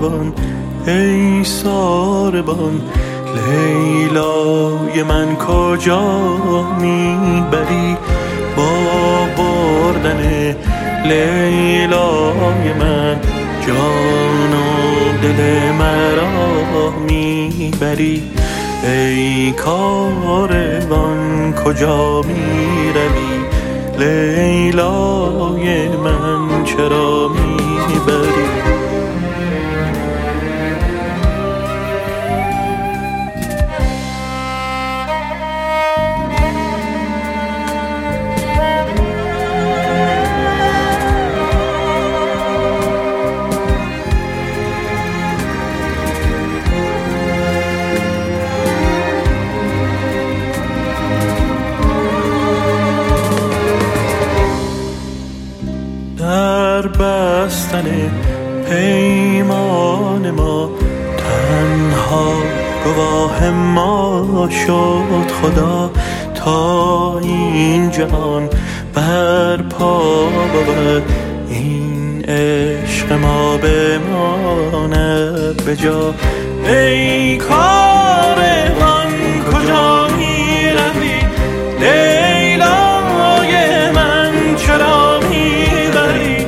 کاروان ای ساربان، لیلای من کجا میبری؟ با بردن لیلای من جان و دل مرا میبری. ای کاروان کجا میروی؟ لیلای من چرا میبری؟ در بستن پیمان ما تنها گواه ما شد خدا، تا این جهان برپا بود این عشق ما بماند به جا. ای کاروان کجا میروی؟ لیلای من چرا میبری؟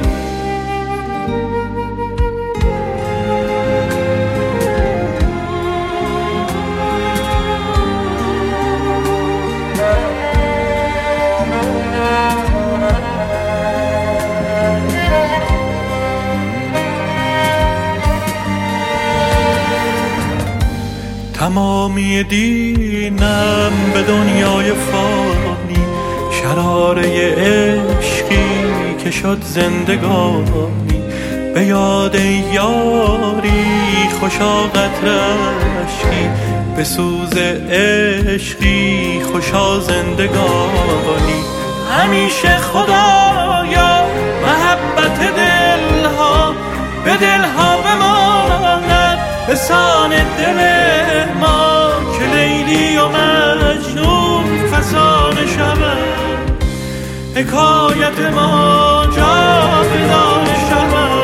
تمامی دینم به دنیای فانی، شراره عشقی که شد زندگانی. به یاد یاری خوشا قطره اشکی، به سوز عشقی خوشا زندگانی. همیشه خدایا محبت دلها به دلها بماند، بسان دل ما که لیلی و مجنون فسانه شود. حکایت ما جاودانه شود.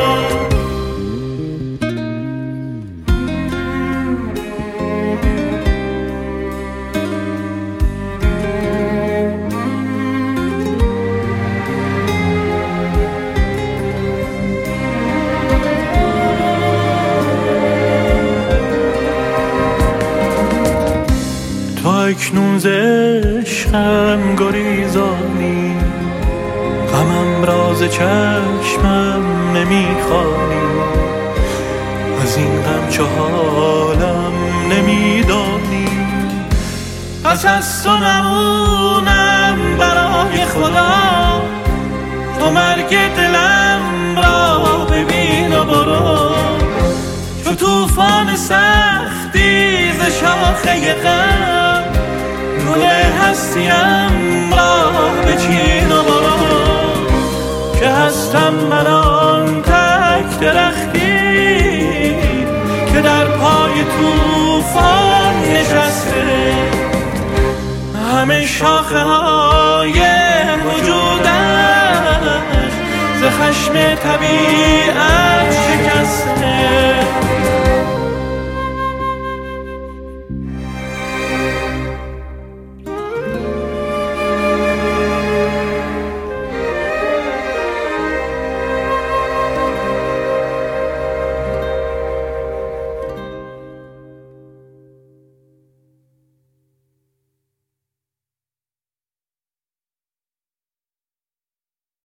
اکنون ز عشقم گریزانی، غمم را ز چشمم نمیخوانی. از این غم چه حالم نمیدانی. پس از تو نمونم برای خدا، تو مرگ دلم را ببین و برو. چو طوفان سختی ز شاخه غم، گل هستیم را بچین و برو. که هستم من آن تک درختی که در پای طوفان نشسته. همه شاخه های وجودش ز خشم طبیعت شکسته.